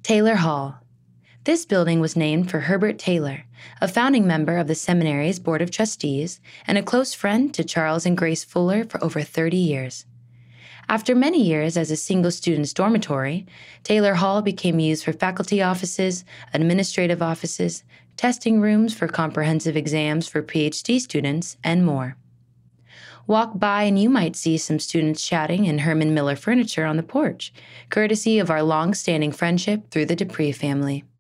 Taylor Hall. This building was named for Herbert Taylor, a founding member of the seminary's Board of Trustees and a close friend to Charles and Grace Fuller for over 30 years. After many years as a single student's dormitory, Taylor Hall became used for faculty offices, administrative offices, testing rooms for comprehensive exams for PhD students, and more. Walk by and you might see some students chatting in Herman Miller furniture on the porch, courtesy of our long-standing friendship through the Dupree family.